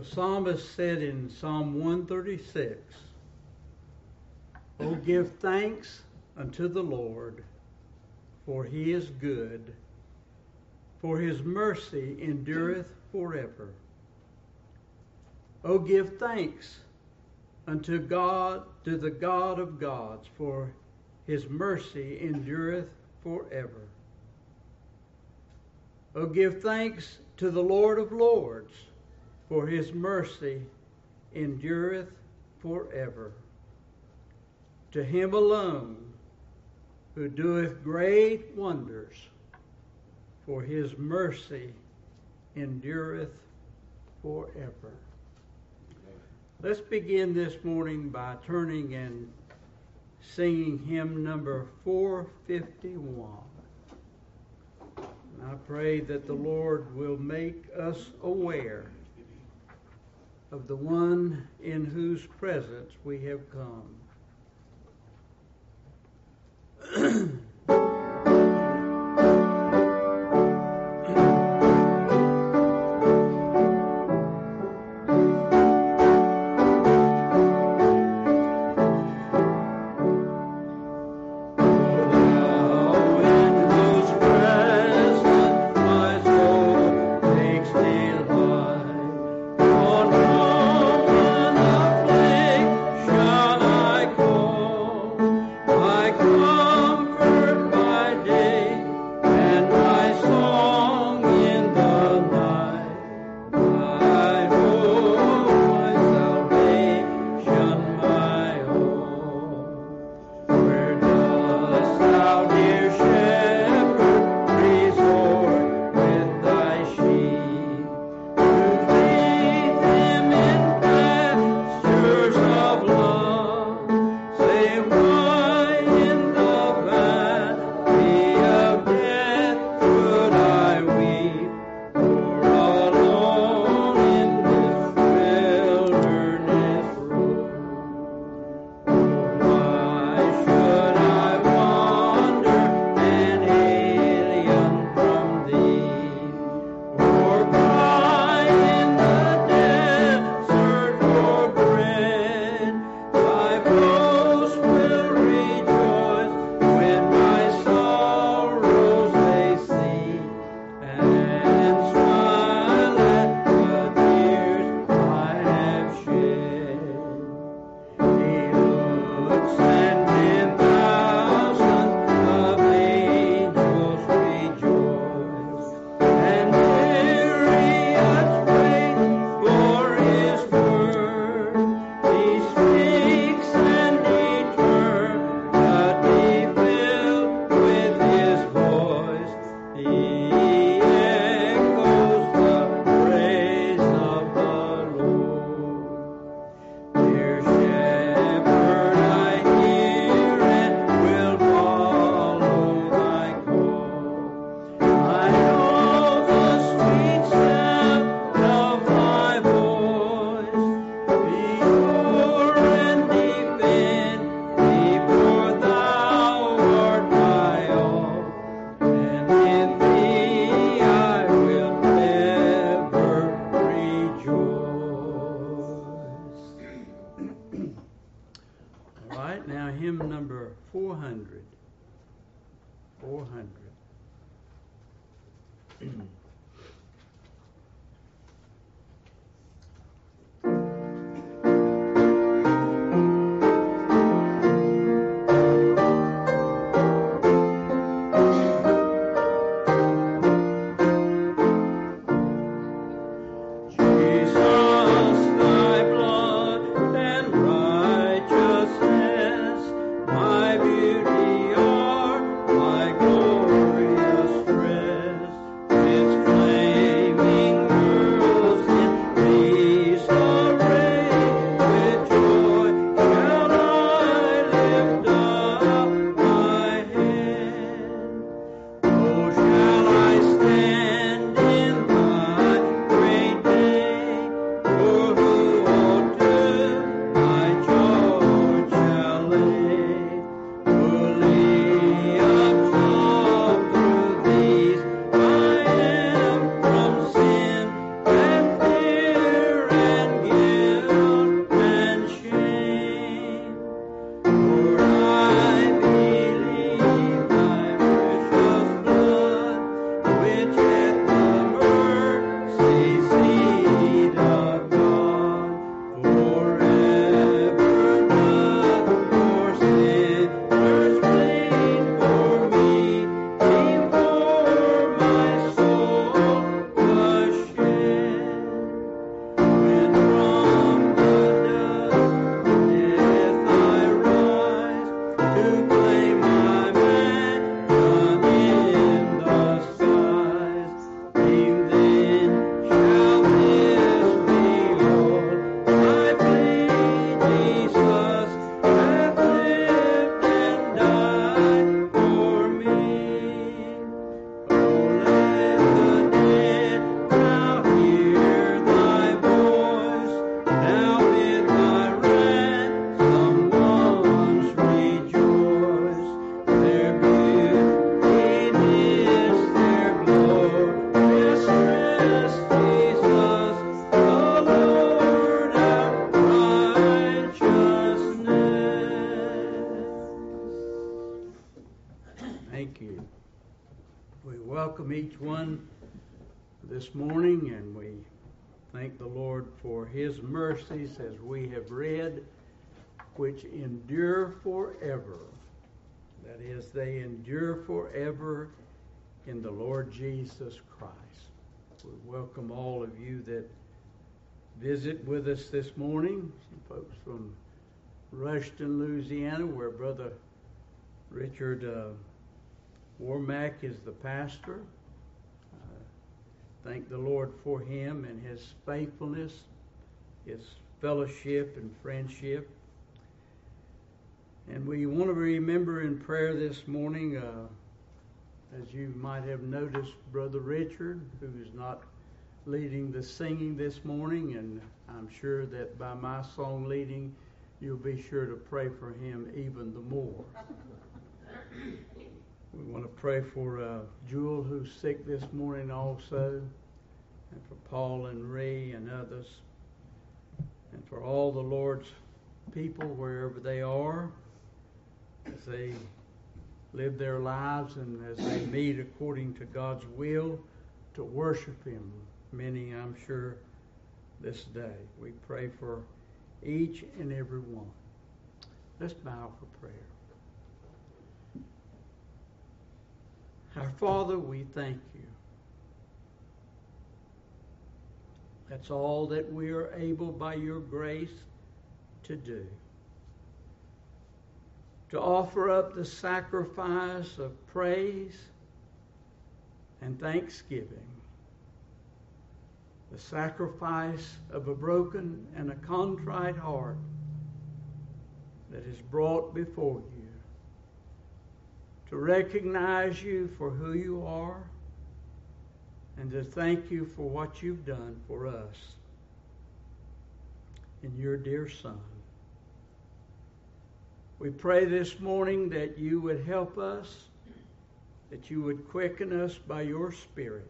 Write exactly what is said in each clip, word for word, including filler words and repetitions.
psalmist said in Psalm one thirty-six, "O give thanks unto the Lord, for he is good, for his mercy endureth forever. O give thanks unto God, to the God of gods, for his mercy endureth forever. O give thanks to the Lord of lords, for his mercy endureth forever. To him alone who doeth great wonders, for his mercy endureth forever." Let's begin this morning by turning and singing hymn number four fifty-one. And I pray that the Lord will make us aware of the one in whose presence we have come. It's Thank you. We welcome each one this morning, and we thank the Lord for His mercies as we have read, which endure forever. That is, they endure forever in the Lord Jesus Christ. We welcome all of you that visit with us this morning. Some folks from Rushton, Louisiana, where Brother Richard uh, Warmack is the pastor. Uh, thank the Lord for him and his faithfulness, his fellowship and friendship. And we want to remember in prayer this morning, uh, as you might have noticed, Brother Richard, who is not leading the singing this morning, and I'm sure that by my song leading, you'll be sure to pray for him even the more. We want to pray for uh, Jewel, who's sick this morning also, and for Paul and Ree and others, and for all the Lord's people wherever they are, as they live their lives and as they meet according to God's will to worship Him. Many, I'm sure, this day. We pray for each and every one. Let's bow for prayer. Our Father, we thank you. That's all that we are able by your grace to do. To offer up the sacrifice of praise and thanksgiving. The sacrifice of a broken and a contrite heart that is brought before you. To recognize you for who you are and to thank you for what you've done for us in your dear Son. We pray this morning that you would help us, that you would quicken us by your Spirit,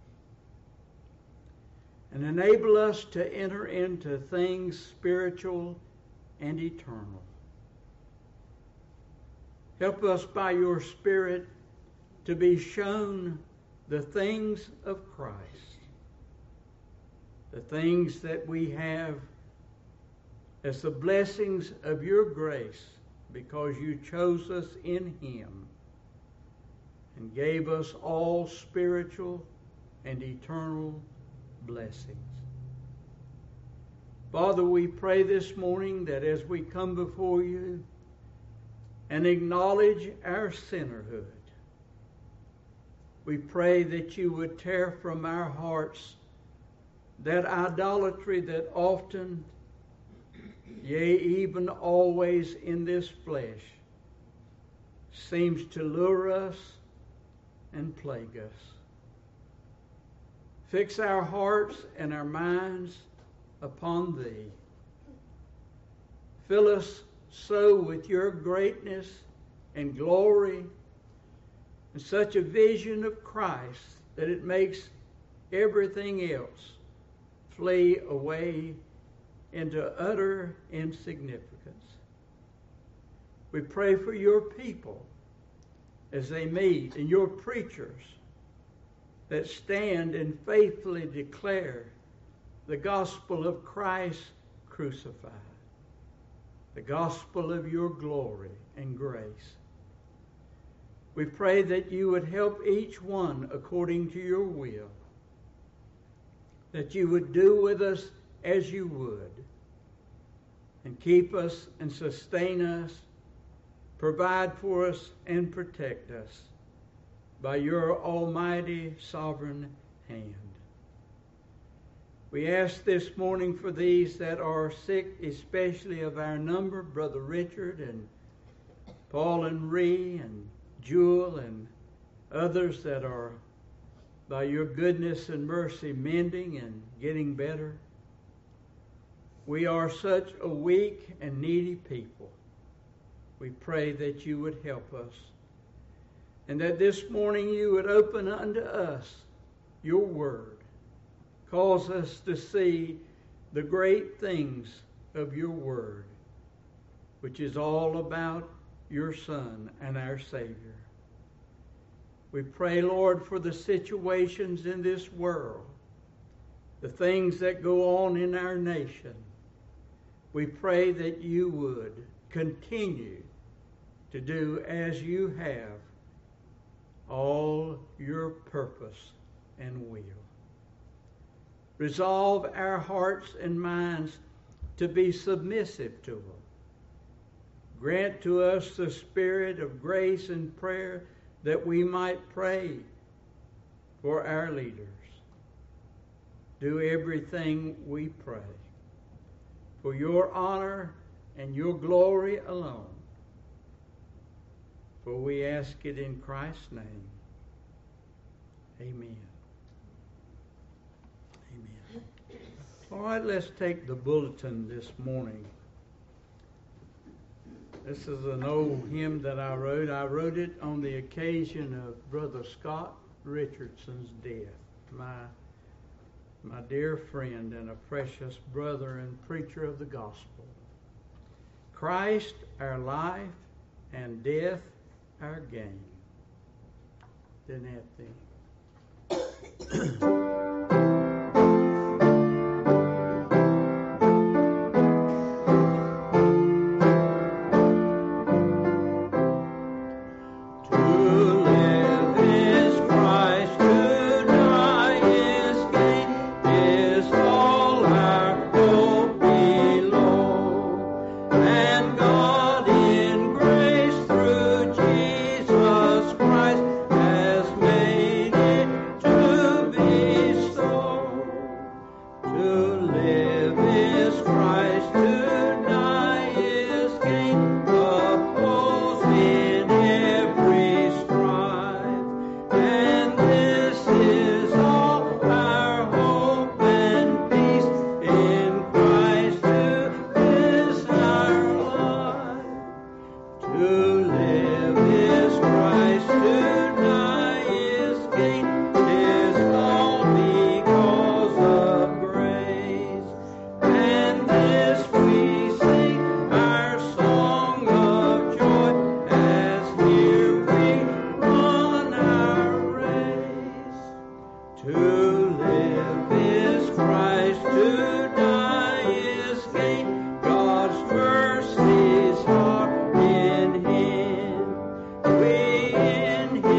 and enable us to enter into things spiritual and eternal. Help us by your Spirit to be shown the things of Christ, the things that we have as the blessings of your grace, because you chose us in Him and gave us all spiritual and eternal blessings. Father, we pray this morning that as we come before you and acknowledge our sinnerhood, we pray that you would tear from our hearts that idolatry that often, yea, even always in this flesh, seems to lure us and plague us. Fix our hearts and our minds upon thee. Fill us so with your greatness and glory and such a vision of Christ that it makes everything else flee away into utter insignificance. We pray for your people as they meet, and your preachers that stand and faithfully declare the gospel of Christ crucified, the gospel of your glory and grace. We pray that you would help each one according to your will, that you would do with us as you would, and keep us and sustain us, provide for us and protect us by your almighty sovereign hand. We ask this morning for these that are sick, especially of our number, Brother Richard and Paul and Ree and Jewel and others that are by your goodness and mercy mending and getting better. We are such a weak and needy people. We pray that you would help us, and that this morning you would open unto us your word. Cause us to see the great things of your word, which is all about your Son and our Savior. We pray, Lord, for the situations in this world, the things that go on in our nation. We pray that you would continue to do as you have all your purpose and will. Resolve our hearts and minds to be submissive to them. Grant to us the spirit of grace and prayer that we might pray for our leaders. Do everything we pray for your honor and your glory alone. For we ask it in Christ's name. Amen. Amen. All right, let's take the bulletin this morning. This is an old hymn that I wrote. I wrote it on the occasion of Brother Scott Richardson's death, my, my dear friend and a precious brother and preacher of the gospel. Christ, our life, and death, our gain. Didn't that thing? In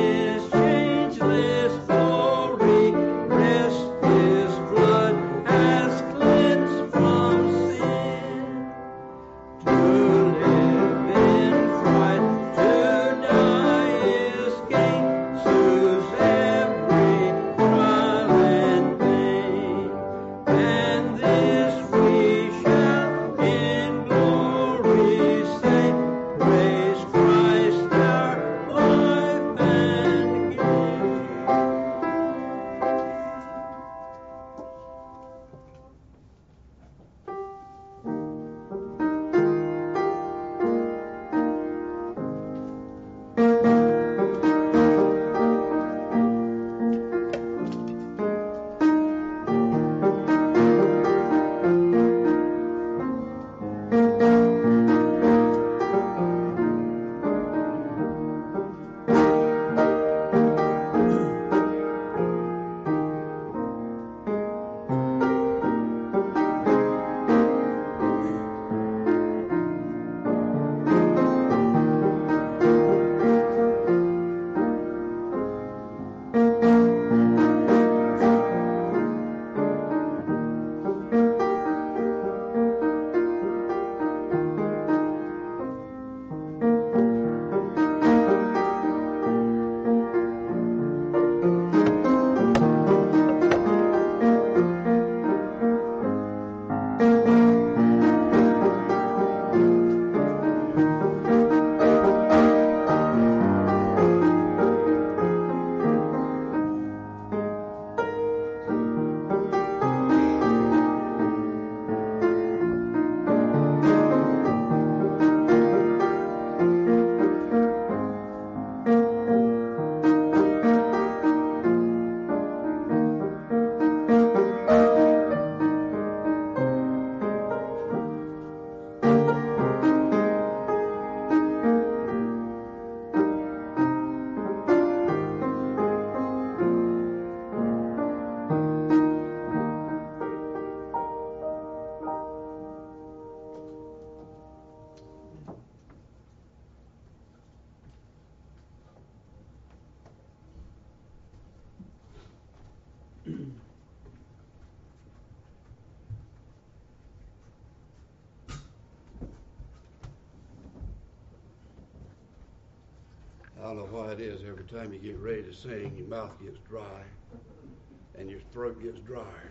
don't know why it is. Every time you get ready to sing, your mouth gets dry and your throat gets drier.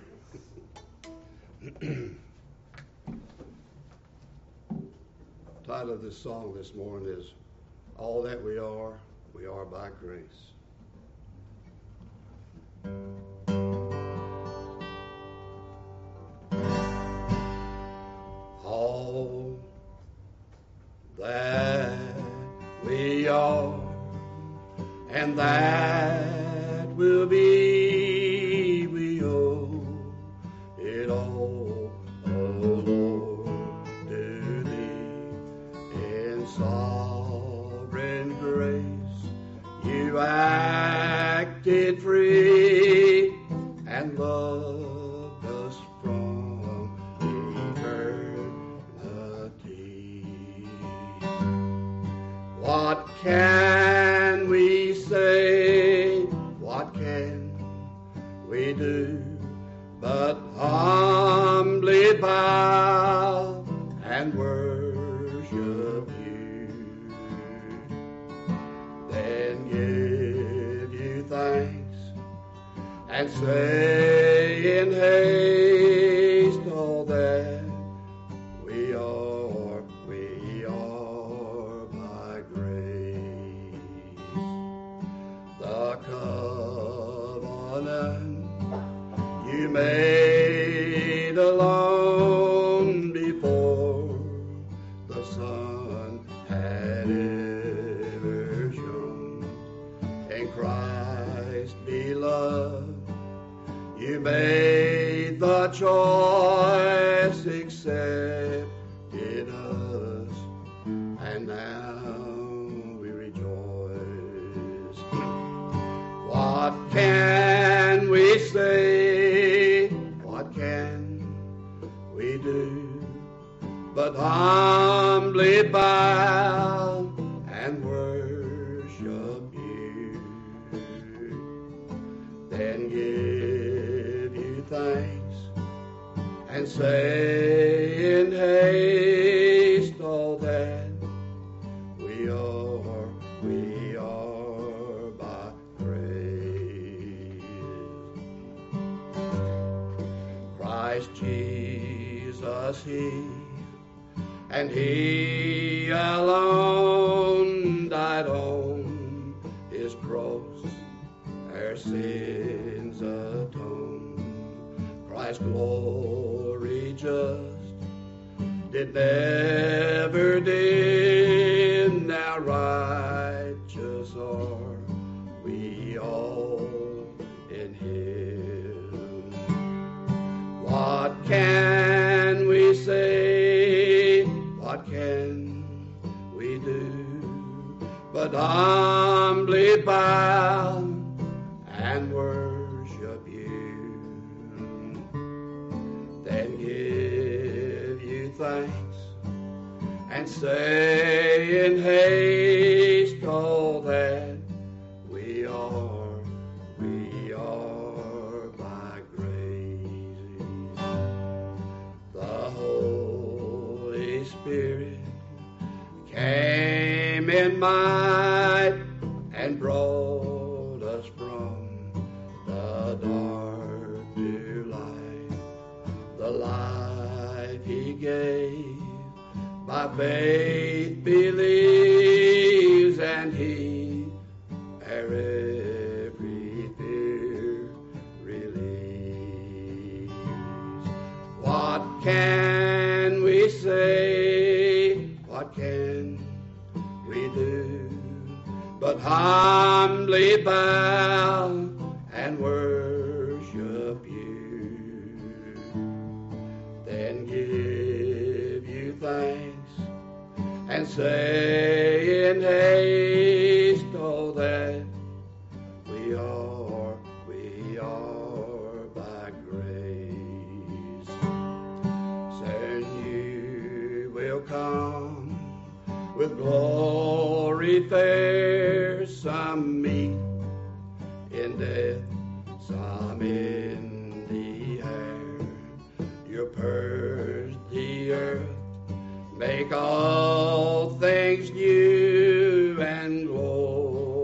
Title of this song this morning is All That We Are, We Are by Grace. All that we are and that will be, we owe it all, oh Lord, to Thee. In sovereign grace You acted free and loved us from eternity. What can we say? What can we do but humbly bow and worship You? Then give You thanks and say in haste all that we are, we are by grace. The covenant You made alone before the sun had ever shone. In Christ beloved You made the choice, accepted us, and now we rejoice. What can we say? What can we do but humbly bow and worship You? Then give You thanks and say in haste all that we are, we are by grace. Christ Jesus He, and He alone died on His cross, our sins atone. Christ's glory just did never dim, now righteous are we all in Him. What can we say? What can we do but humbly bow and worship You? Then give You thanks and say in haste all that we are, we are by grace. The Holy Spirit came in might and brought us from the dark to light. The life He gave by faith believes, and He our every fear relieves. What can we say? What can we do but humbly bow and worship You? Then give You thanks and say in haste all that we are, we are by grace. Soon You will come with glory fair, some meek in death, some in the air. You purge the earth, make all things new, and glorious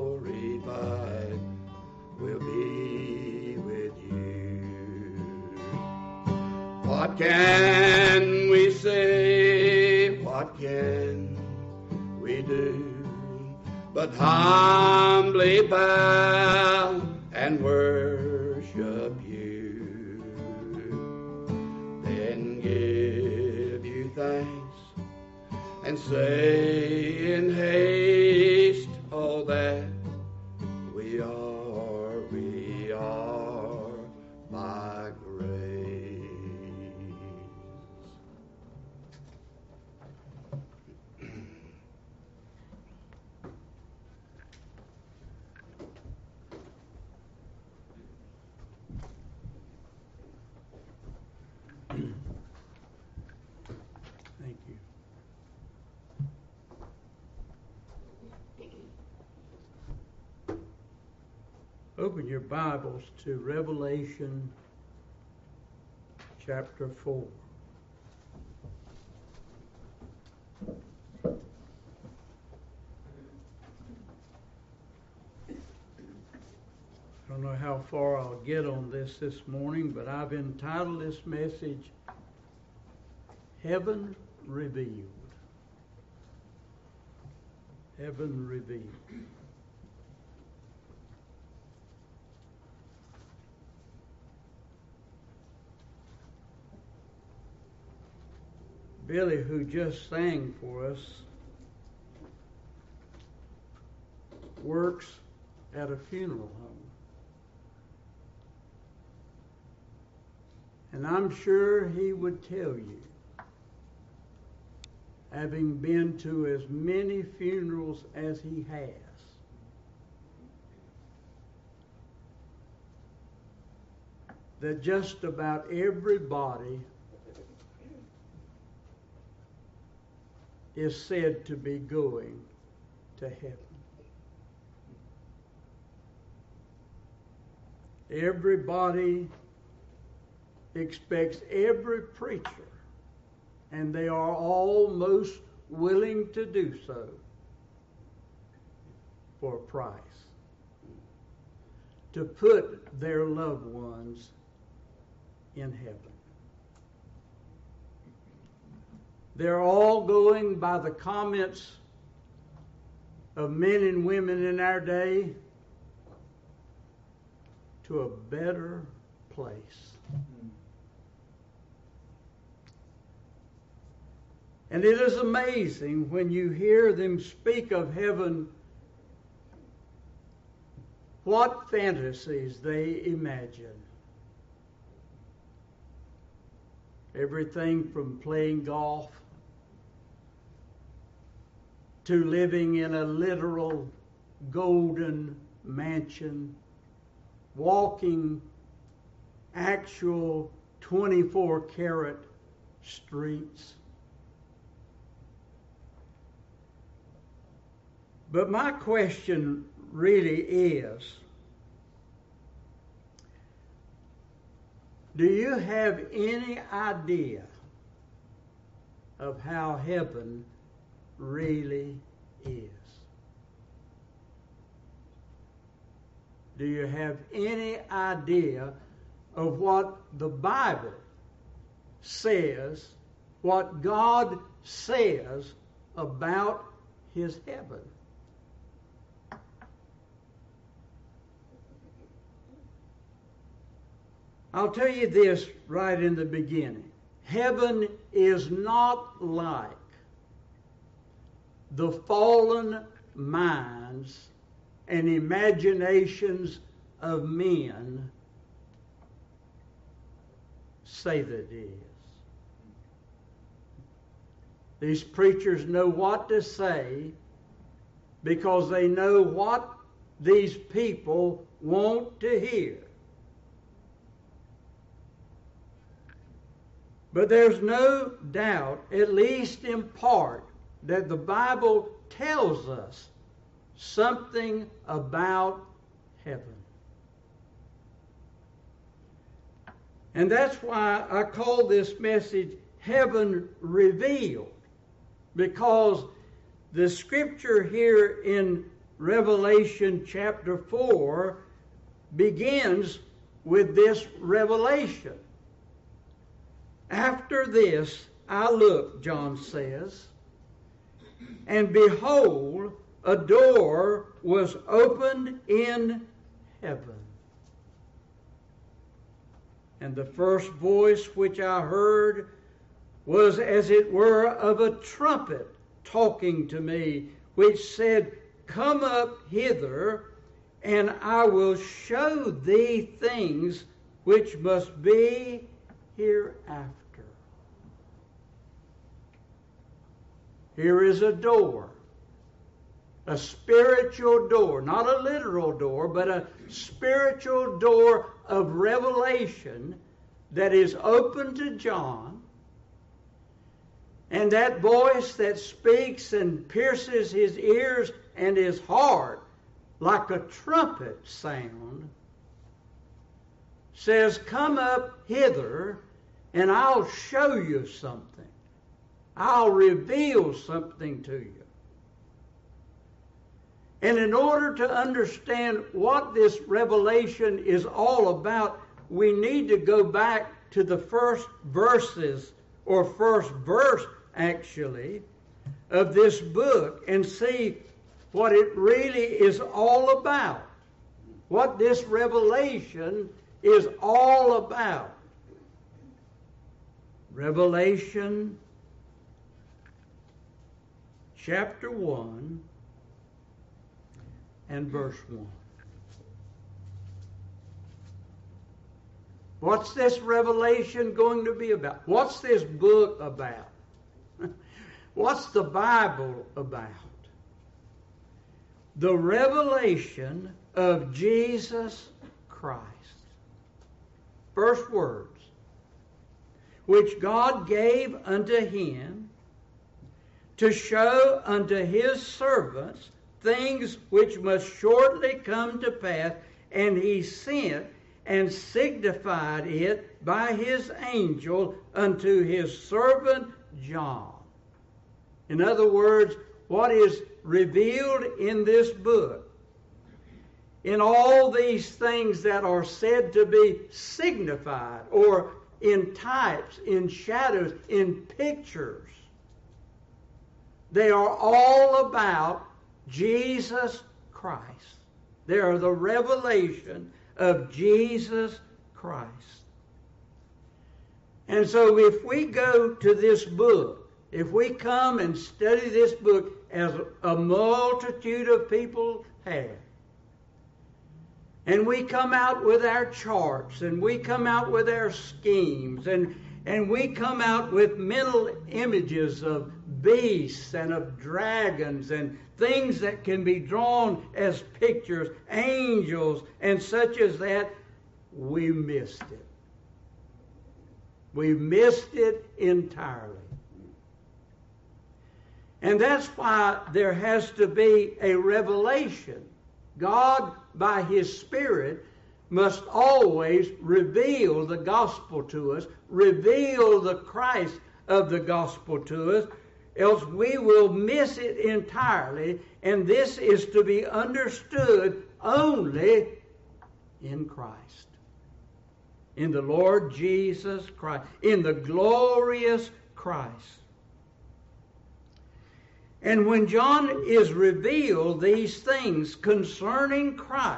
What can we say? What can we do? But humbly bow and worship you. Then give you thanks and say in haste all that we are, we are by grace. Thank you. Open your Bibles to Revelation chapter four. I don't know how far I'll get on this this morning, but I've entitled this message, Heaven Revealed. Heaven Revealed. Billy, who just sang for us, works at a funeral home. And I'm sure he would tell you, having been to as many funerals as he has, that just about everybody is said to be going to heaven. Everybody expects every preacher, and they are all most willing to do so for a price, to put their loved ones in heaven. They're all going, by the comments of men and women in our day, to a better place. And it is amazing when you hear them speak of heaven, what fantasies they imagine. Everything from playing golf to living in a literal golden mansion, walking actual twenty-four karat streets. But my question really is, do you have any idea of how heaven really is? Do you have any idea of what the Bible says, what God says about His heaven? I'll tell you this right in the beginning. Heaven is not like the fallen minds and imaginations of men say that it is. These preachers know what to say because they know what these people want to hear. But there's no doubt, at least in part, that the Bible tells us something about heaven. And that's why I call this message Heaven Revealed, because the scripture here in Revelation chapter four begins with this revelation. After this I looked, John says, and behold, a door was opened in heaven. And the first voice which I heard was as it were of a trumpet talking to me, which said, Come up hither, and I will show thee things which must be hereafter. Here is a door, a spiritual door, not a literal door, but a spiritual door of revelation that is open to John. And that voice that speaks and pierces his ears and his heart like a trumpet sound says, Come up hither and I'll show you something. I'll reveal something to you. And in order to understand what this revelation is all about, we need to go back to the first verses, or first verse actually, of this book and see what it really is all about. What this revelation is all about. Revelation chapter one and verse one. What's this revelation going to be about? What's this book about? What's the Bible about? The revelation of Jesus Christ. First words, which God gave unto him to show unto his servants things which must shortly come to pass, and he sent and signified it by his angel unto his servant John. In other words, what is revealed in this book, in all these things that are said to be signified, or in types, in shadows, in pictures, they are all about Jesus Christ. They are the revelation of Jesus Christ. And so if we go to this book, if we come and study this book as a multitude of people have, and we come out with our charts, and we come out with our schemes, and, and we come out with mental images of beasts and of dragons and things that can be drawn as pictures, angels and such as that, we missed it. We missed it entirely. And that's why there has to be a revelation. God, by his Spirit, must always reveal the gospel to us, reveal the Christ of the gospel to us, else we will miss it entirely, and this is to be understood only in Christ, in the Lord Jesus Christ, in the glorious Christ. And when John is revealed these things concerning Christ,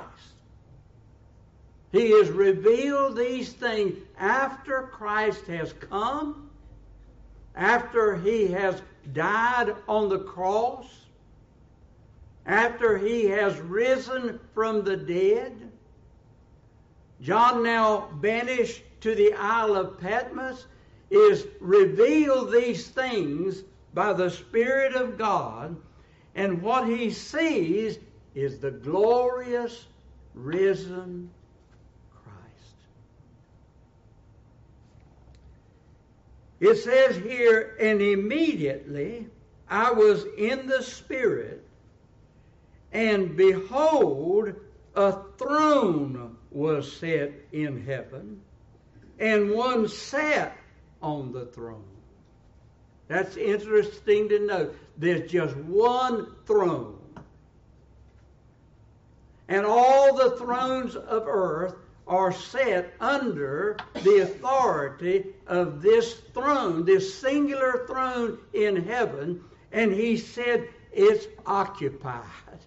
he is revealed these things after Christ has come, after he has died on the cross, after he has risen from the dead. John, now banished to the Isle of Patmos, is revealed these things by the Spirit of God, and what he sees is the glorious risen Christ. It says here, and immediately I was in the Spirit, and behold, a throne was set in heaven, and one sat on the throne. That's interesting to note. There's just one throne. And all the thrones of earth are set under the authority of this throne, this singular throne in heaven, and he said it's occupied.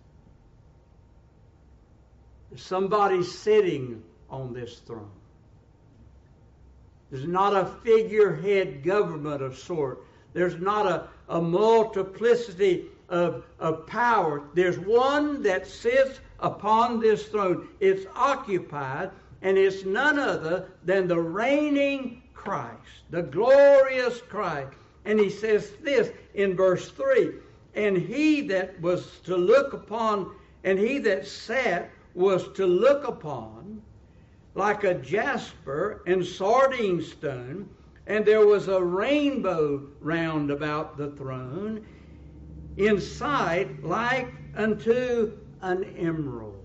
Somebody's sitting on this throne. There's not a figurehead government of sort. There's not a, a multiplicity of, of power. There's one that sits upon this throne. It's occupied, and it's none other than the reigning Christ, the glorious Christ. And he says this in verse three, and he that was to look upon, and he that sat was to look upon like a jasper and sardine stone, and there was a rainbow round about the throne, in sight like unto an emerald.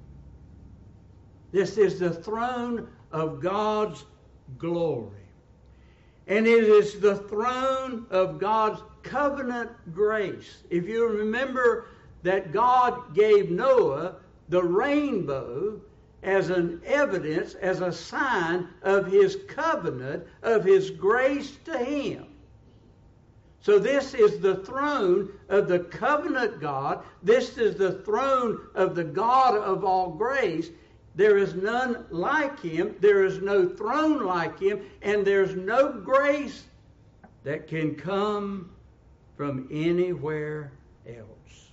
This is the throne of God's glory. And it is the throne of God's covenant grace. If you remember that God gave Noah the rainbow as an evidence, as a sign of his covenant, of his grace to him. So this is the throne of the covenant God. This is the throne of the God of all grace. There is none like him. There is no throne like him. And there's no grace that can come from anywhere else.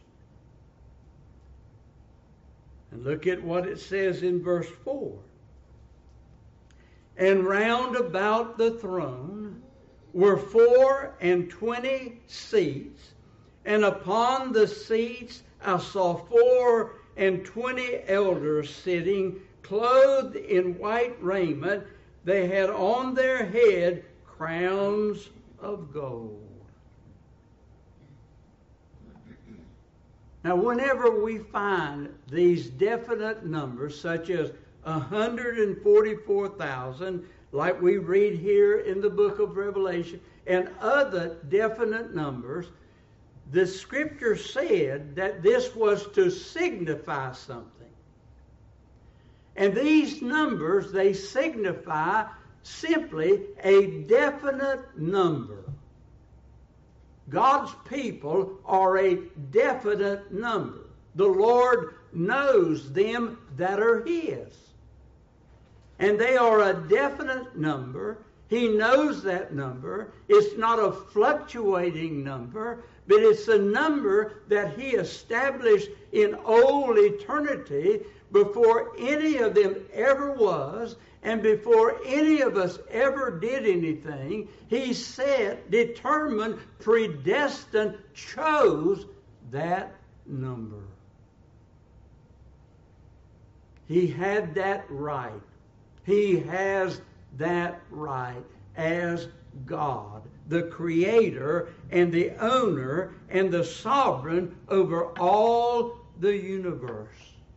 And look at what it says in verse four. And round about the throne were four and twenty seats, and upon the seats I saw four and twenty elders sitting, clothed in white raiment. They had on their head crowns of gold. Now, whenever we find these definite numbers, such as one hundred forty-four thousand, like we read here in the book of Revelation, and other definite numbers, the Scripture said that this was to signify something. And these numbers, they signify simply a definite number. God's people are a definite number. The Lord knows them that are his. And they are a definite number. He knows that number. It's not a fluctuating number, but it's a number that he established in old eternity before any of them ever was, and before any of us ever did anything. He said, determined, predestined, chose that number. He had that right. He has that right as God, the creator and the owner and the sovereign over all the universe.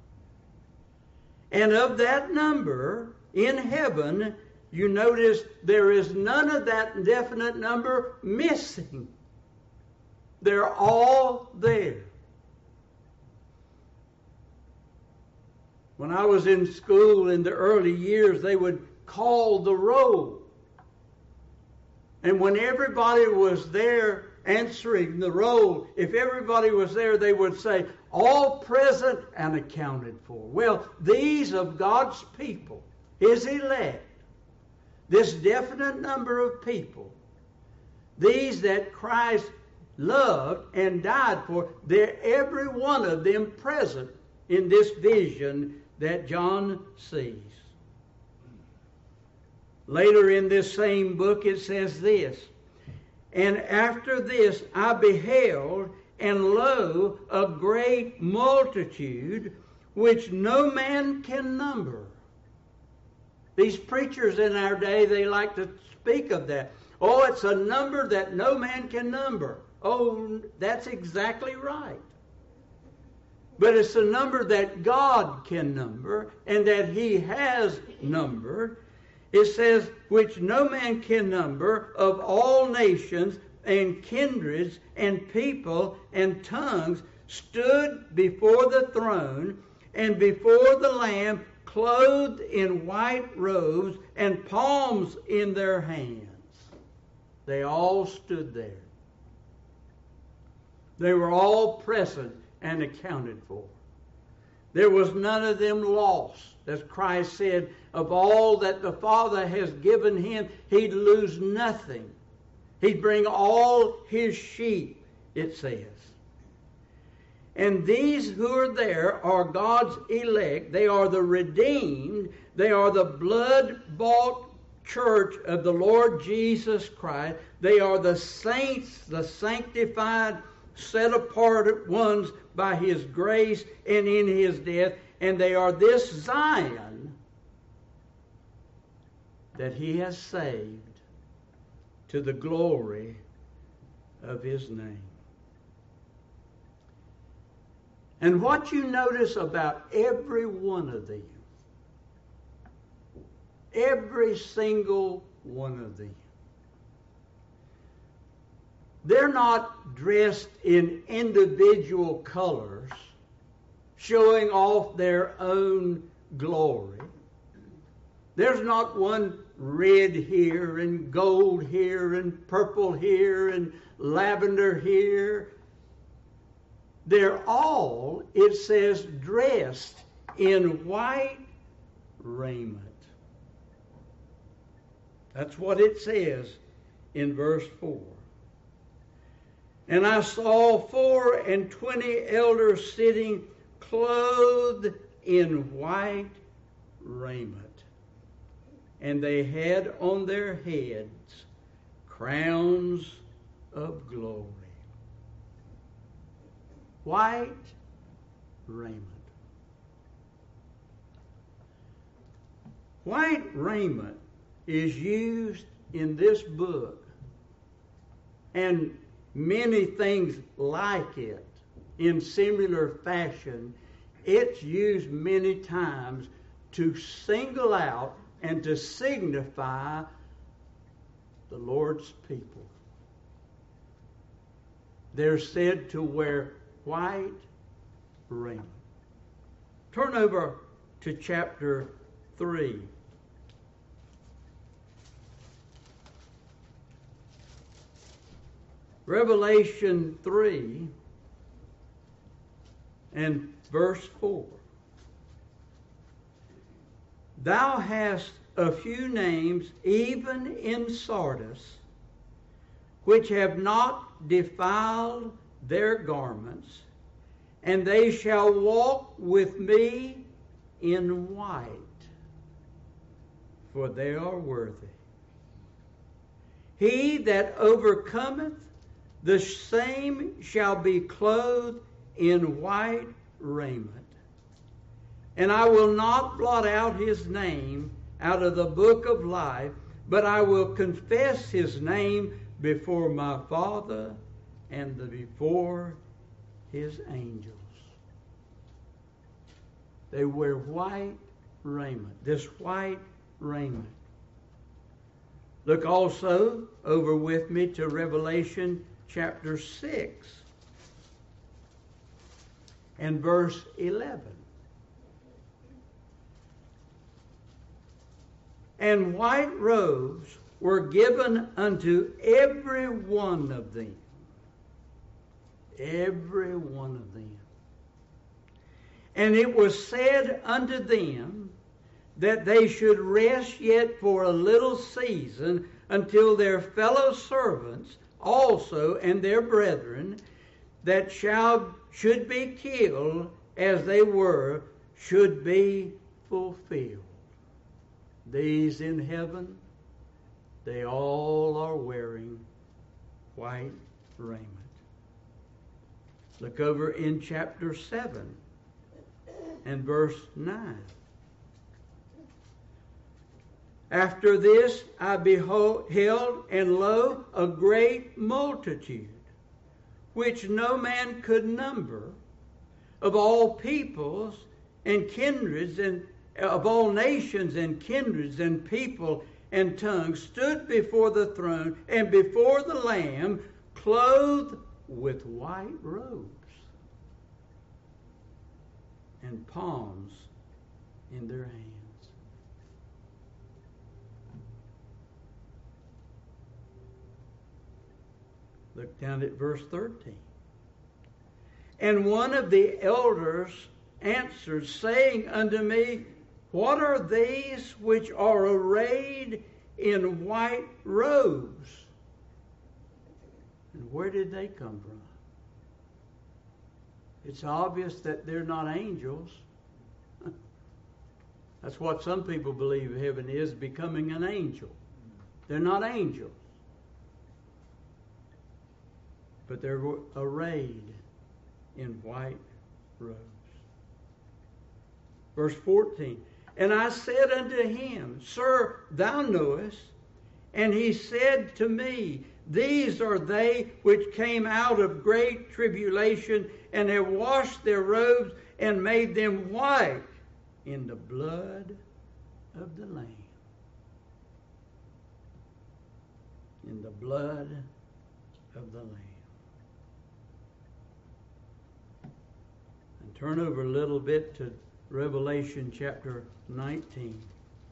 And of that number in heaven, you notice there is none of that definite number missing. They're all there. When I was in school in the early years, they would call the roll. And when everybody was there answering the roll, if everybody was there, they would say, all present and accounted for. Well, these of God's people, his elect, this definite number of people, these that Christ loved and died for, they're every one of them present in this vision that John sees. Later in this same book it says this, and after this I beheld, and lo, a great multitude, which no man can number. These preachers in our day, they like to speak of that. Oh, it's a number that no man can number. Oh, that's exactly right. But it's a number that God can number and that he has numbered. It says, which no man can number, of all nations and kindreds and people and tongues, stood before the throne and before the Lamb, clothed in white robes and palms in their hands. They all stood there. They were all present and accounted for. There was none of them lost. As Christ said, of all that the Father has given him, he'd lose nothing. He'd bring all his sheep, it says. And these who are there are God's elect. They are the redeemed. They are the blood-bought church of the Lord Jesus Christ. They are the saints, the sanctified, set-apart ones by his grace and in his death. And they are this Zion that he has saved to the glory of his name. And what you notice about every one of them, every single one of them, they're not dressed in individual colors, showing off their own glory. There's not one red here and gold here and purple here and lavender here. They're all, it says, dressed in white raiment. That's what it says in verse four. And I saw four and twenty elders sitting clothed in white raiment, and they had on their heads crowns of glory. White raiment. White raiment is used in this book and many things like it in similar fashion. It's used many times to single out and to signify the Lord's people. They're said to wear white raiment. Turn over to chapter three. Revelation three and verse four. Thou hast a few names, even in Sardis, which have not defiled their garments, and they shall walk with me in white, for they are worthy. He that overcometh, the same shall be clothed in white raiment. And I will not blot out his name out of the book of life, but I will confess his name before my Father and the, before his angels. They wear white raiment, this white raiment. Look also over with me to Revelation chapter six and verse eleven. And white robes were given unto every one of them. Every one of them. And it was said unto them that they should rest yet for a little season until their fellow servants also and their brethren that shall should be killed as they were should be fulfilled. These in heaven, they all are wearing white raiment. Look over in chapter seven and verse nine. After this I beheld, and lo, a great multitude, which no man could number, of all peoples and kindreds, and of all nations and kindreds and people and tongues, stood before the throne and before the Lamb, clothed with white robes and palms in their hands. Look down at verse thirteen. And one of the elders answered, saying unto me, What are these which are arrayed in white robes? And where did they come from? It's obvious that they're not angels. That's what some people believe heaven is, becoming an angel. They're not angels. But they're arrayed in white robes. Verse fourteen. And I said unto him, Sir, thou knowest. And he said to me, These are they which came out of great tribulation, and have washed their robes, and made them white in the blood of the Lamb. In the blood of the Lamb. And turn over a little bit to Revelation chapter nineteen.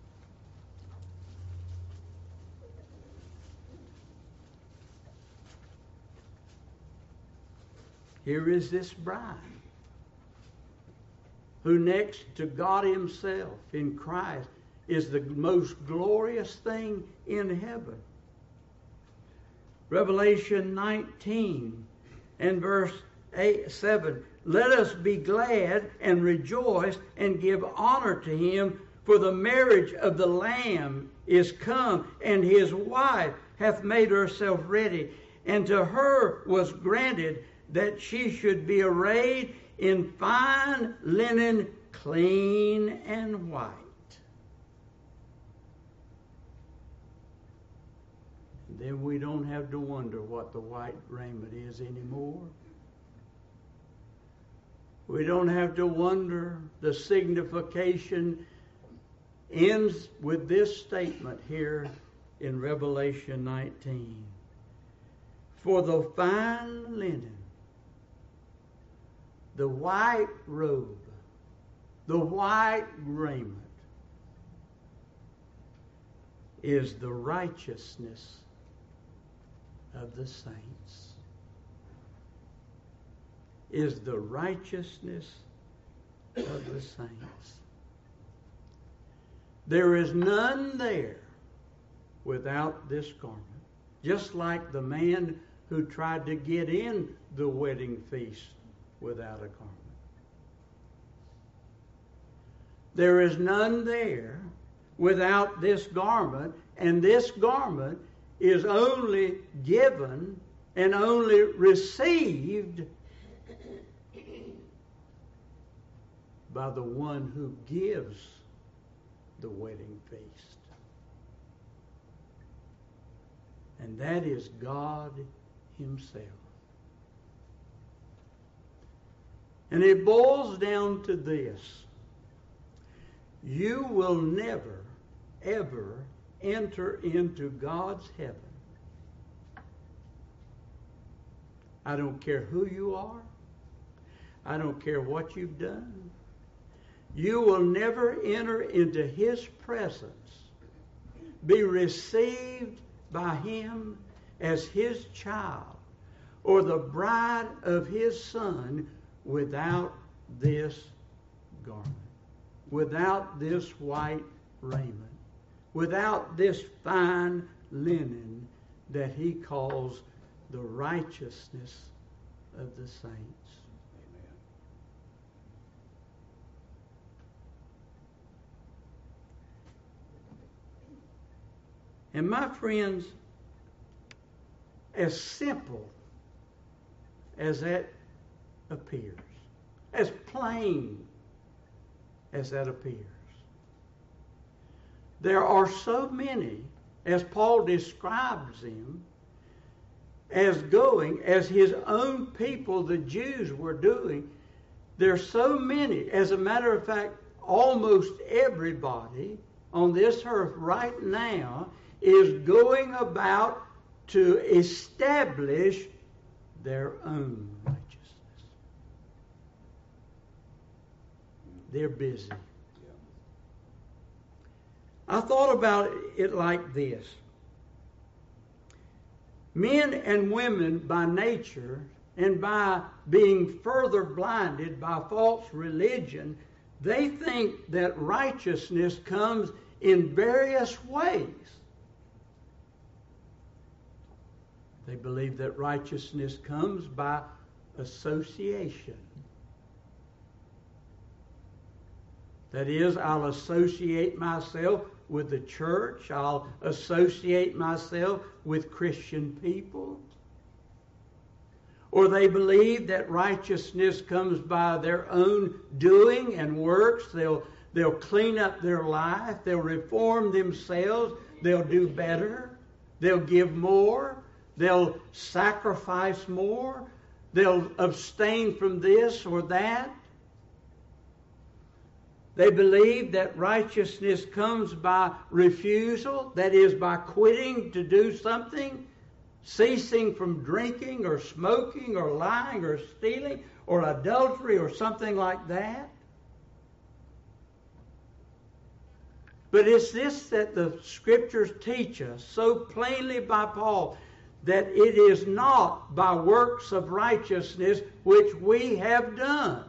Here is this bride, who next to God Himself in Christ is the most glorious thing in heaven. Revelation nineteen and verse eight, seven. Let us be glad and rejoice and give honor to Him, for the marriage of the Lamb is come, and His wife hath made herself ready. And to her was granted that she should be arrayed in fine linen, clean and white. And then we don't have to wonder what the white raiment is anymore. We don't have to wonder. The signification ends with this statement here in Revelation nineteen. For the fine linen, the white robe, the white raiment is the righteousness of the saints. Is the righteousness of the saints. There is none there without this garment. Just like the man who tried to get in the wedding feast without a garment. There is none there without this garment, and this garment is only given and only received by the one who gives the wedding feast. And that is God Himself. And it boils down to this. You will never, ever enter into God's heaven. I don't care who you are. I don't care what you've done. You will never enter into His presence, be received by Him as His child or the bride of His Son without this garment, without this white raiment, without this fine linen that He calls the righteousness of the saints. And my friends, as simple as that appears, as plain as that appears, there are so many, as Paul describes them, as going, as his own people, the Jews, were doing. There are so many, as a matter of fact, almost everybody on this earth right now is going about to establish their own righteousness. They're busy. I thought about it like this. Men and women by nature and by being further blinded by false religion, they think that righteousness comes in various ways. They believe that righteousness comes by association. That is, I'll associate myself with the church. I'll associate myself with Christian people. Or they believe that righteousness comes by their own doing and works. They'll, they'll clean up their life. They'll reform themselves. They'll do better. They'll give more. They'll sacrifice more. They'll abstain from this or that. They believe that righteousness comes by refusal, that is, by quitting to do something, ceasing from drinking or smoking or lying or stealing or adultery or something like that. But it's this that the Scriptures teach us so plainly by Paul, that it is not by works of righteousness which we have done.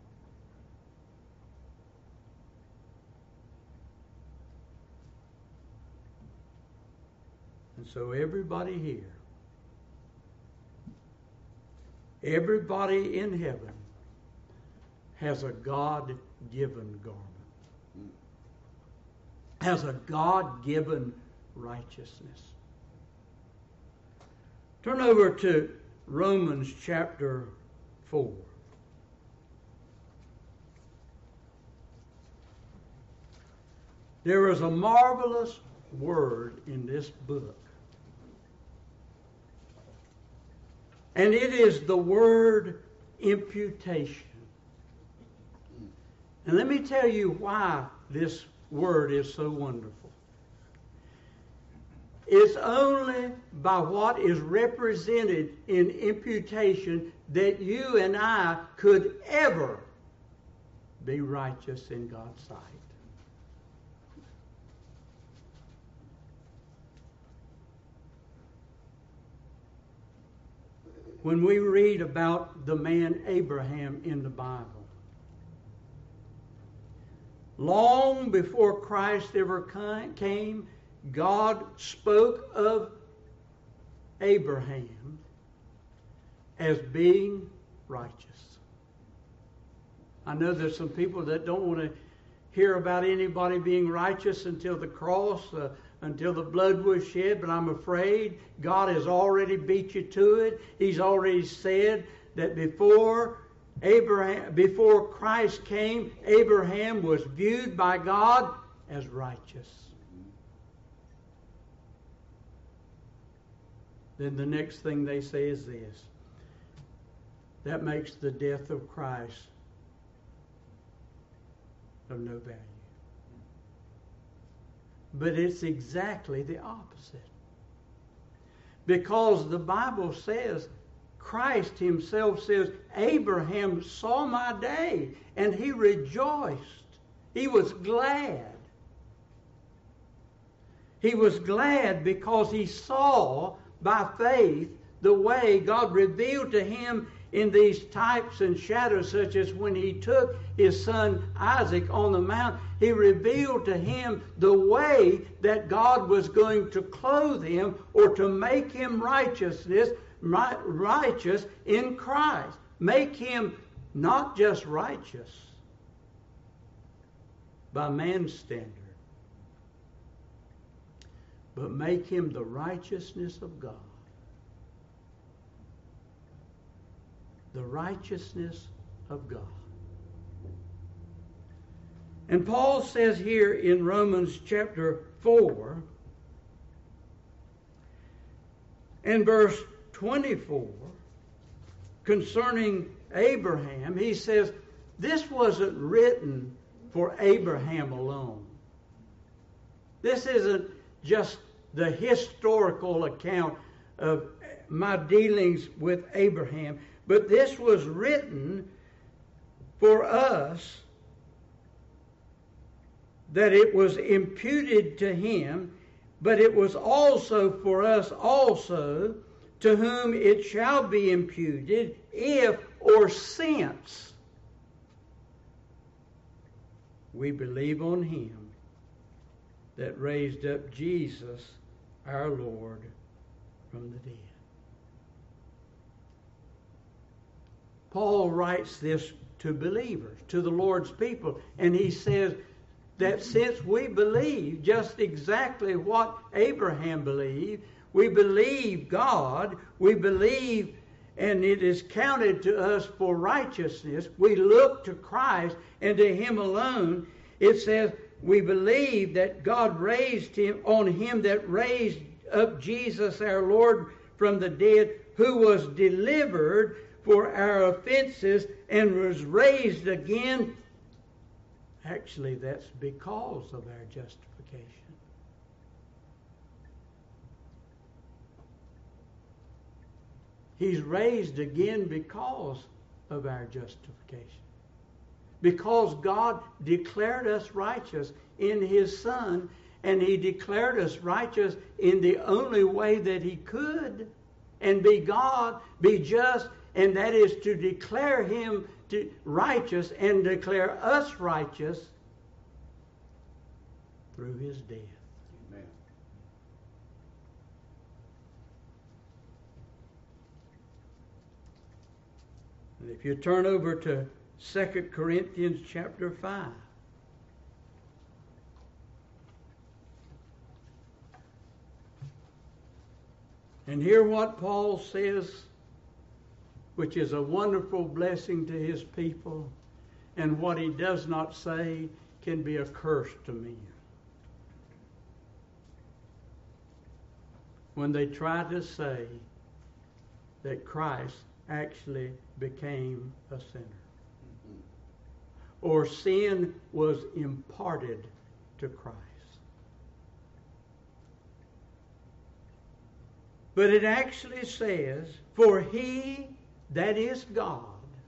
And so everybody here, everybody in heaven has a God-given garment, has a God-given righteousness. Turn over to Romans chapter four. There is a marvelous word in this book. And it is the word imputation. And let me tell you why this word is so wonderful. It's only by what is represented in imputation that you and I could ever be righteous in God's sight. When we read about the man Abraham in the Bible, long before Christ ever came, God spoke of Abraham as being righteous. I know there's some people that don't want to hear about anybody being righteous until the cross, uh, until the blood was shed, but I'm afraid God has already beat you to it. He's already said that before Abraham, before Christ came, Abraham was viewed by God as righteous. Then the next thing they say is this: that makes the death of Christ of no value. But it's exactly the opposite. Because the Bible says, Christ himself says, Abraham saw my day and he rejoiced. He was glad. He was glad because he saw by faith the way God revealed to him in these types and shadows, such as when he took his son Isaac on the mount, he revealed to him the way that God was going to clothe him or to make him righteousness, righteous in Christ. Make him not just righteous by man's standard, but make him the righteousness of God. The righteousness of God. And Paul says here in Romans chapter four and verse twenty-four concerning Abraham, he says, this wasn't written for Abraham alone. This isn't just the historical account of my dealings with Abraham, but this was written for us that it was imputed to him, but it was also for us also, to whom it shall be imputed, if or since we believe on him that raised up Jesus our Lord from the dead. Paul writes this to believers, to the Lord's people, and he says that since we believe just exactly what Abraham believed, we believe God, we believe, and it is counted to us for righteousness, we look to Christ and to him alone. It says we believe that God raised him, on him that raised up Jesus our Lord from the dead, who was delivered for our offenses and was raised again. Actually, that's because of our justification. He's raised again because of our justification. Because God declared us righteous in his Son, and he declared us righteous in the only way that he could, and be God, be just, and that is to declare him to righteous and declare us righteous through his death. Amen. And if you turn over to Second Corinthians chapter five. And hear what Paul says, which is a wonderful blessing to his people, and what he does not say can be a curse to men. When they try to say that Christ actually became a sinner, or sin was imparted to Christ. But it actually says, for he, that is God.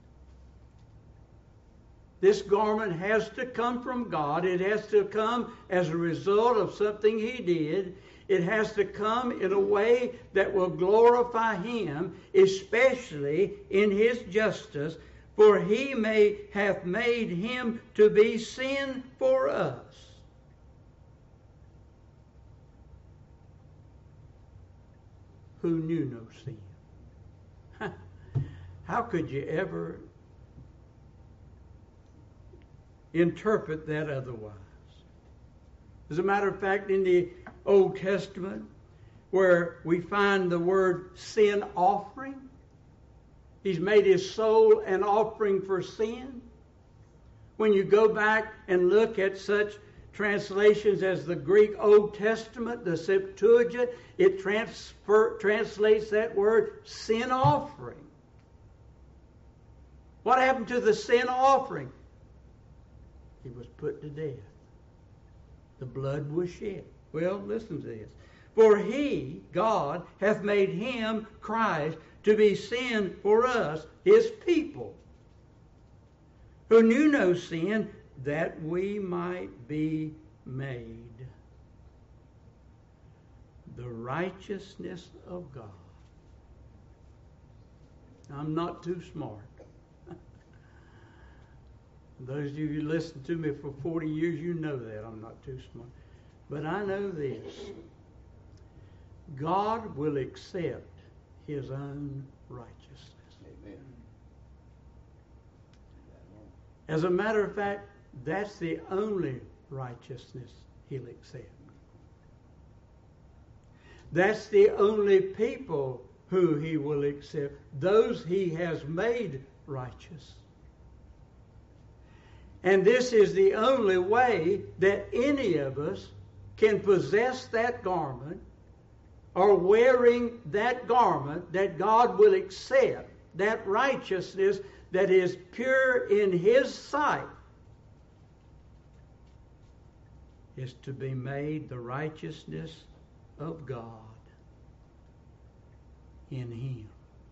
This garment has to come from God. It has to come as a result of something he did. It has to come in a way that will glorify him, especially in his justice. For he may hath made him to be sin for us. Who knew no sin. How could you ever interpret that otherwise? As a matter of fact, in the Old Testament, where we find the word sin offering, he's made his soul an offering for sin. When you go back and look at such translations as the Greek Old Testament, the Septuagint, it transfer, translates that word sin offering. What happened to the sin offering? He was put to death. The blood was shed. Well, listen to this. For he, God, hath made him, Christ, to be sin for us, his people, who knew no sin, that we might be made the righteousness of God. I'm not too smart. Those of you who listened to me for forty years, you know that I'm not too smart. But I know this. God will accept his own righteousness. Amen. As a matter of fact, that's the only righteousness he'll accept. That's the only people who he will accept, those he has made righteous. And this is the only way that any of us can possess that garment, or wearing that garment that God will accept, that righteousness that is pure in his sight, is to be made the righteousness of God in him,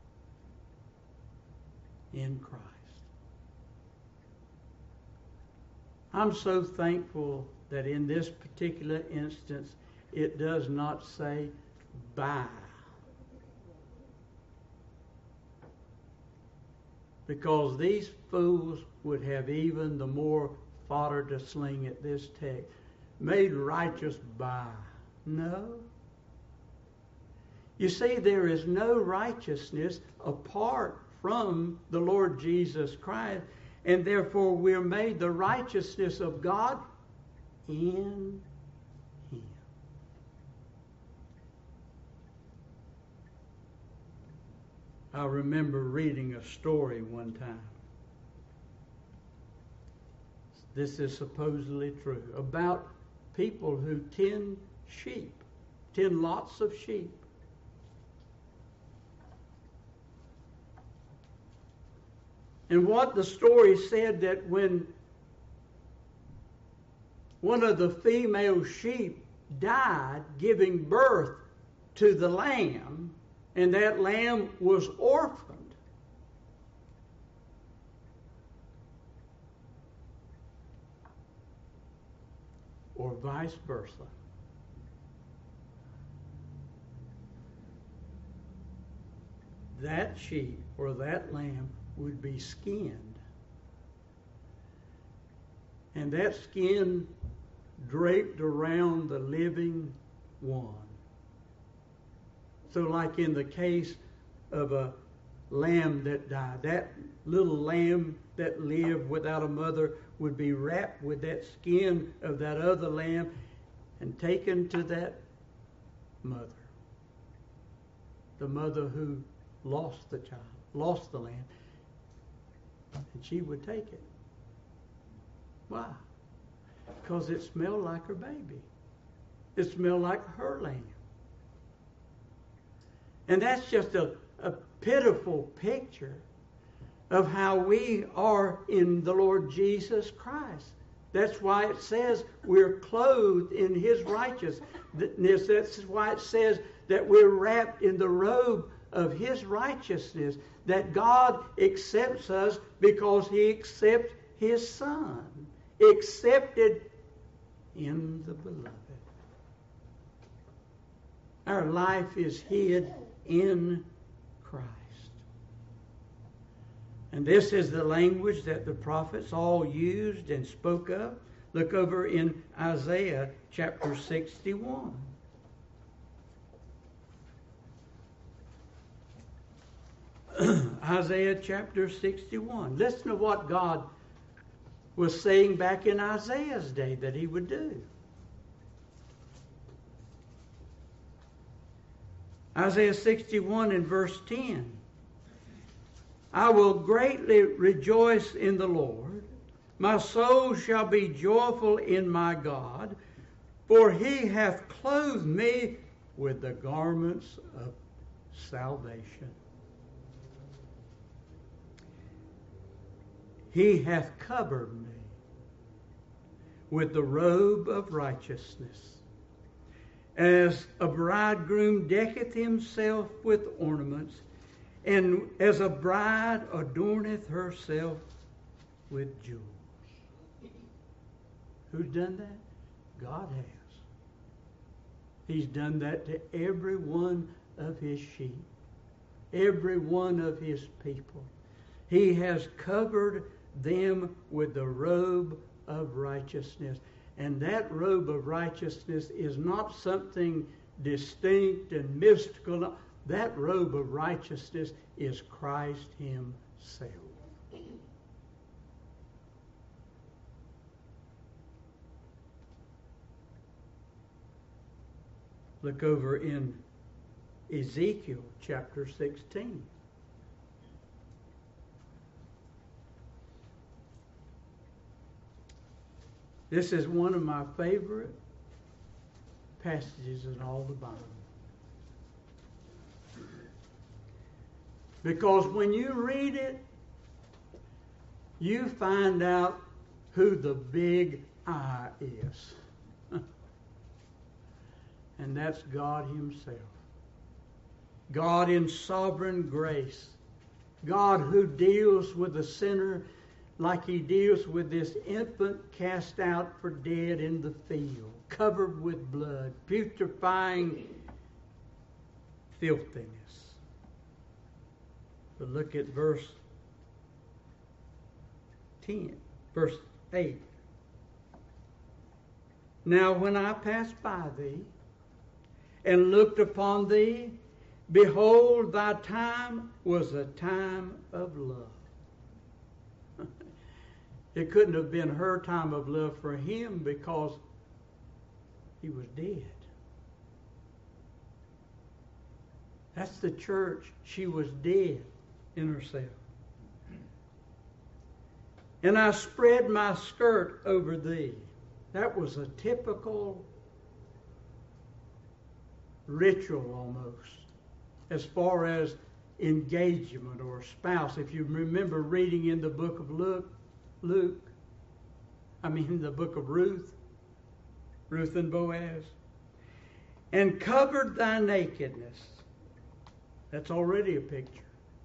in Christ. I'm so thankful that in this particular instance it does not say buy. Because these fools would have even the more fodder to sling at this text. Made righteous by. No. You see, there is no righteousness apart from the Lord Jesus Christ, and therefore we're made the righteousness of God in Him. I remember reading a story one time. This is supposedly true, about people who tend sheep, tend lots of sheep. And what the story said, that when one of the female sheep died giving birth to the lamb, and that lamb was orphaned, or vice versa. That sheep or that lamb would be skinned, and that skin draped around the living one. So like in the case of a lamb that died, that little lamb that lived without a mother would be wrapped with that skin of that other lamb and taken to that mother. The mother who lost the child, lost the lamb, and she would take it. Why? Because it smelled like her baby. It smelled like her lamb. And that's just a, a pitiful picture of how we are in the Lord Jesus Christ. That's why it says we're clothed in His righteousness. That's why it says that we're wrapped in the robe of His righteousness. That God accepts us because He accepts His Son, accepted in the Beloved. Our life is hid in Christ. And this is the language that the prophets all used and spoke of. Look over in Isaiah chapter sixty-one. Isaiah chapter sixty-one. Listen to what God was saying back in Isaiah's day that He would do. Isaiah sixty-one and verse ten. I will greatly rejoice in the Lord. My soul shall be joyful in my God, for He hath clothed me with the garments of salvation. He hath covered me with the robe of righteousness, as a bridegroom decketh himself with ornaments, and as a bride adorneth herself with jewels. Who's done that? God has. He's done that to every one of His sheep, every one of His people. He has covered them with the robe of righteousness. And that robe of righteousness is not something distinct and mystical. That robe of righteousness is Christ Himself. Look over in Ezekiel chapter sixteen. This is one of my favorite passages in all the Bible. Because when you read it, you find out who the big I is. And that's God Himself. God in sovereign grace. God who deals with the sinner like he deals with this infant cast out for dead in the field, covered with blood, putrefying filthiness. But look at verse ten, verse eight. Now when I passed by thee, and looked upon thee, behold, thy time was a time of love. It couldn't have been her time of love for him because he was dead. That's the church. She was dead in herself. And I spread my skirt over thee. That was a typical ritual almost, as far as engagement or spouse. If you remember reading in the book of Luke, Luke, I mean the book of Ruth, Ruth and Boaz, and covered thy nakedness. That's already a picture.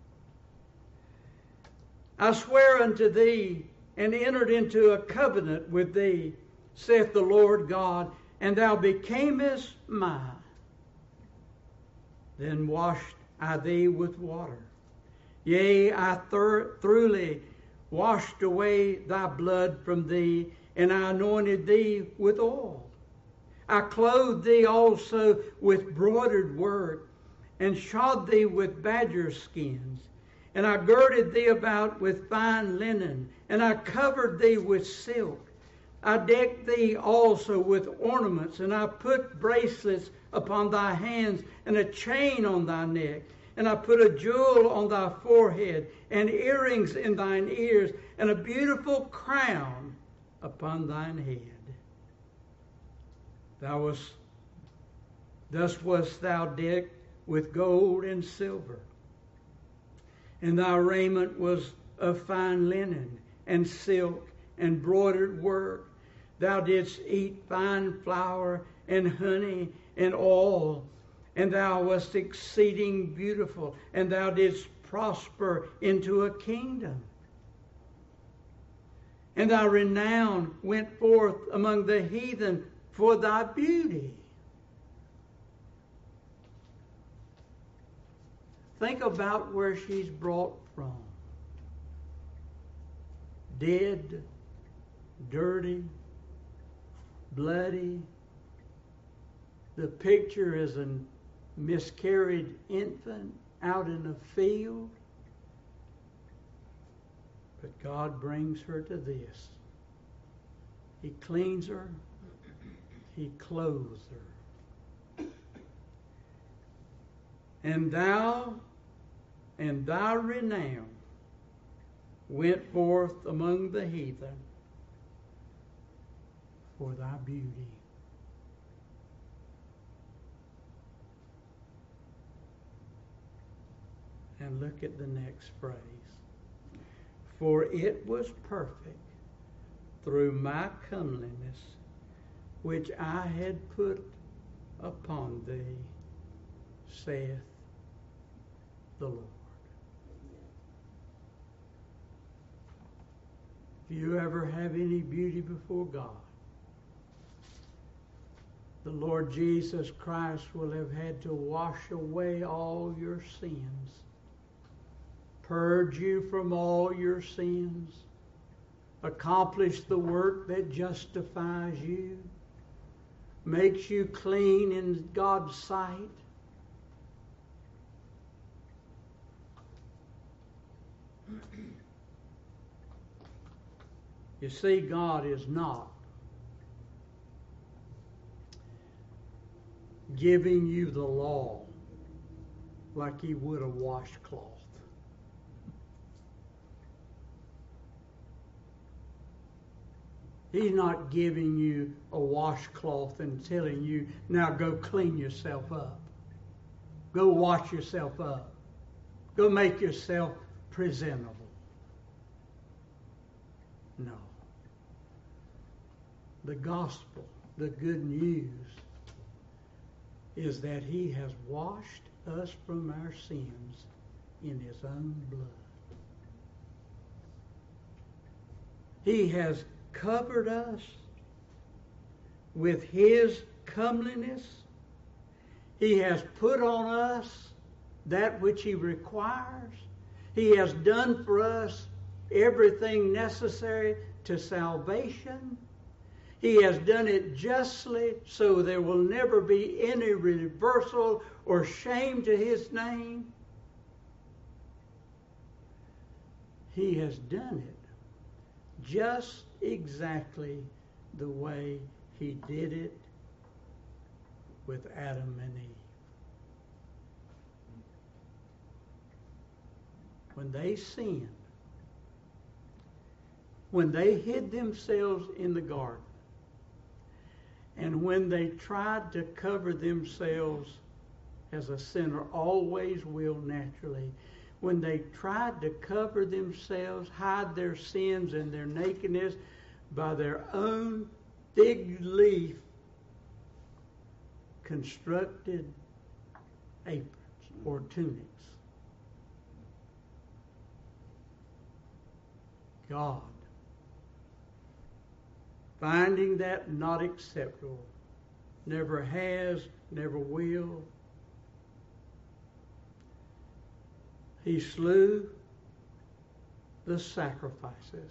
I swear unto thee, and entered into a covenant with thee, saith the Lord God, and thou becamest mine. Then washed I thee with water. Yea, I thir- thoroughly washed away thy blood from thee, and I anointed thee with oil. I clothed thee also with broidered work, and shod thee with badger skins. And I girded thee about with fine linen, and I covered thee with silk. I decked thee also with ornaments, and I put bracelets upon thy hands, and a chain on thy neck. And I put a jewel on thy forehead, and earrings in thine ears, and a beautiful crown upon thine head. Thou wast, thus wast thou decked with gold and silver. And thy raiment was of fine linen, and silk, and broidered work. Thou didst eat fine flour, and honey, and oil. And thou wast exceeding beautiful, and thou didst prosper into a kingdom. And thy renown went forth among the heathen for thy beauty. Think about where she's brought from. Dead, dirty, bloody. The picture is a miscarried infant out in a field. But God brings her to this. He cleans her. He clothes her. And thou and thy renown went forth among the heathen for thy beauty. And look at the next phrase. For it was perfect through my comeliness, which I had put upon thee, saith the Lord. If you ever have any beauty before God, the Lord Jesus Christ will have had to wash away all your sins, purge you from all your sins, accomplish the work that justifies you, makes you clean in God's sight. You see, God is not giving you the law like he would a washcloth. He's not giving you a washcloth and telling you, now go clean yourself up. Go wash yourself up. Go make yourself presentable. No. The gospel, the good news, is that he has washed us from our sins in his own blood. He has covered us with His comeliness. He has put on us that which He requires. He has done for us everything necessary to salvation. He has done it justly, so there will never be any reversal or shame to His name. He has done it just exactly the way He did it with Adam and Eve. When they sinned, when they hid themselves in the garden, and when they tried to cover themselves, as a sinner always will naturally, when they tried to cover themselves, hide their sins and their nakedness by their own fig leaf constructed aprons or tunics, God, finding that not acceptable, never has, never will, He slew the sacrifices,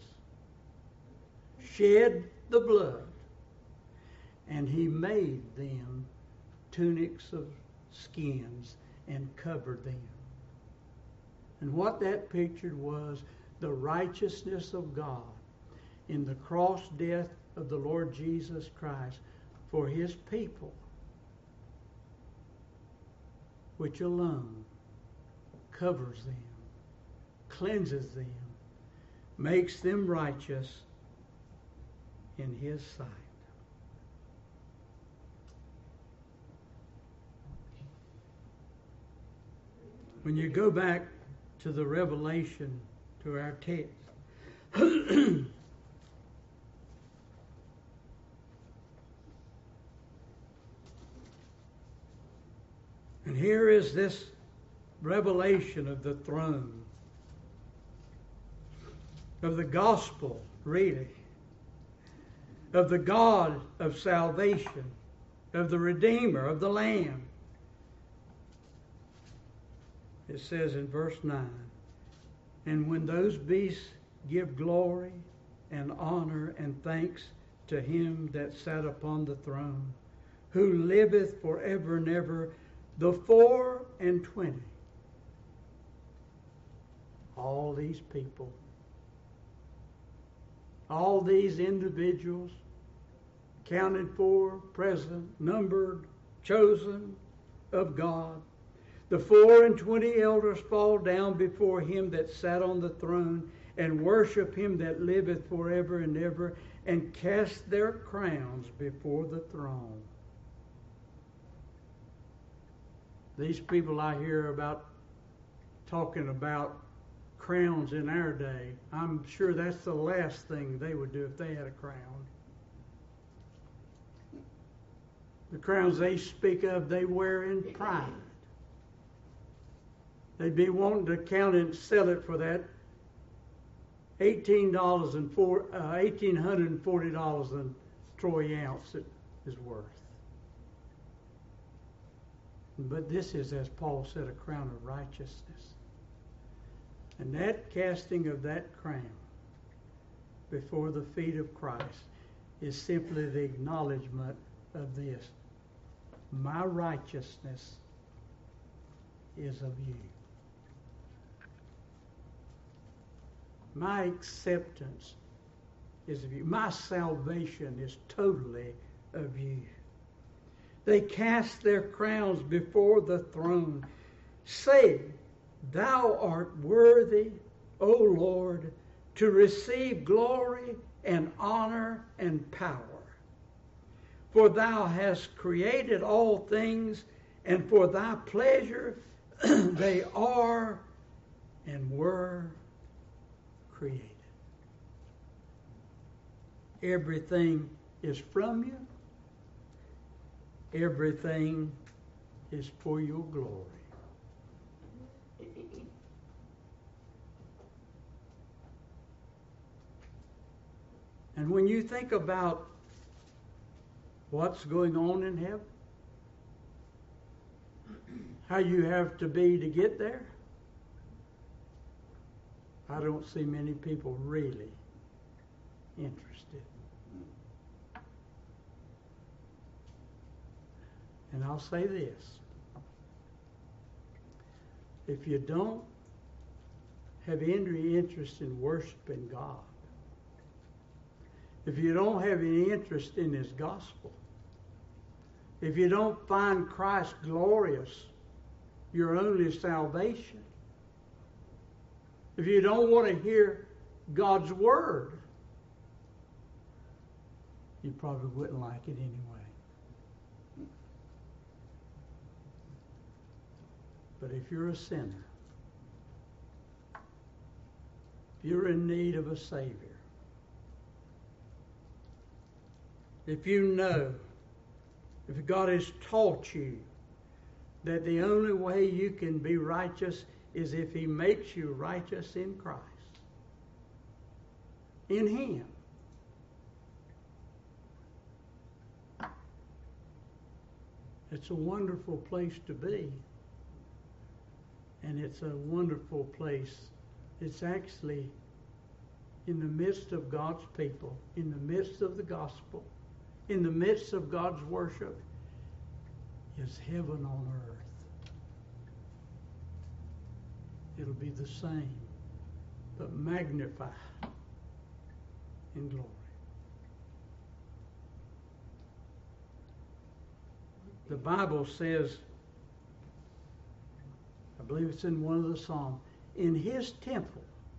shed the blood, and He made them tunics of skins and covered them. And what that pictured was the righteousness of God in the cross death of the Lord Jesus Christ for His people, which alone covers them, cleanses them, makes them righteous in His sight. When you go back to the Revelation, to our text, and here is this revelation of the throne, of the gospel, really, of the God of salvation, of the Redeemer, of the Lamb. It says in verse nine, and when those beasts give glory and honor and thanks to Him that sat upon the throne, who liveth forever and ever, the four and twenty, all these people, all these individuals, counted for, present, numbered, chosen of God, the four and twenty elders fall down before Him that sat on the throne and worship Him that liveth forever and ever, and cast their crowns before the throne. These people I hear about talking about crowns in our day, I'm sure that's the last thing they would do if they had a crown. The crowns they speak of, they wear in pride. They'd be wanting to count and sell it for that eighteen dollars and four, uh, eighteen hundred and forty dollars a troy ounce it is worth. But this is, as Paul said, a crown of righteousness. And that casting of that crown before the feet of Christ is simply the acknowledgement of this. My righteousness is of you. My acceptance is of you. My salvation is totally of you. They cast their crowns before the throne, saying, Thou art worthy, O Lord, to receive glory and honor and power. For Thou hast created all things, and for Thy pleasure they are and were created. Everything is from you. Everything is for your glory. And when you think about what's going on in heaven, how you have to be to get there, I don't see many people really interested. And I'll say this. If you don't have any interest in worshiping God, if you don't have any interest in His gospel, if you don't find Christ glorious, your only salvation, if you don't want to hear God's word, you probably wouldn't like it anyway. But if you're a sinner, if you're in need of a Savior, if you know, if God has taught you that the only way you can be righteous is if He makes you righteous in Christ, in Him, it's a wonderful place to be. And it's a wonderful place. It's actually in the midst of God's people, in the midst of the gospel, in the midst of God's worship, is heaven on earth. It'll be the same, but magnified in glory. The Bible says, I believe it's in one of the Psalms, in His temple,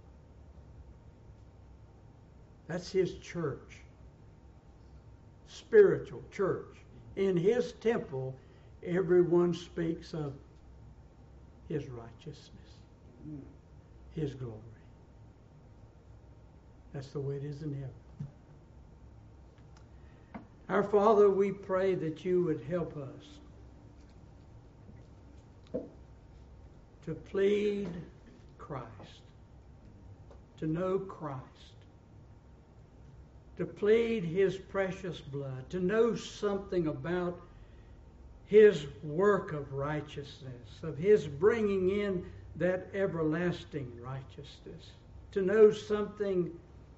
that's His church, spiritual church. In His temple, everyone speaks of His righteousness, His glory. That's the way it is in heaven. Our Father, we pray that you would help us to plead Christ, to know Christ, to plead His precious blood, to know something about His work of righteousness, of His bringing in that everlasting righteousness, to know something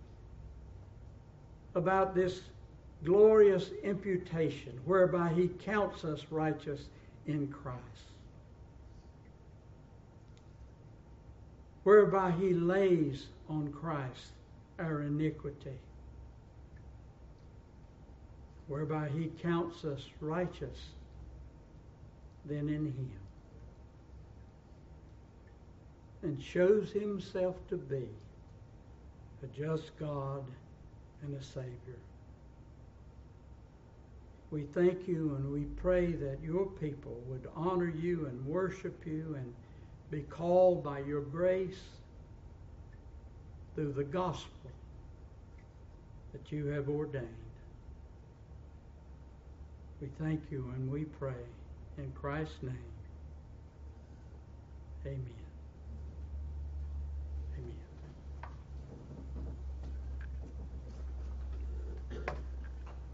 about this glorious imputation whereby He counts us righteous in Christ, whereby He lays on Christ our iniquity, whereby He counts us righteous then in Him, and shows Himself to be a just God and a Savior. We thank you and we pray that your people would honor you and worship you and be called by your grace through the gospel that you have ordained. We thank you and we pray in Christ's name. Amen.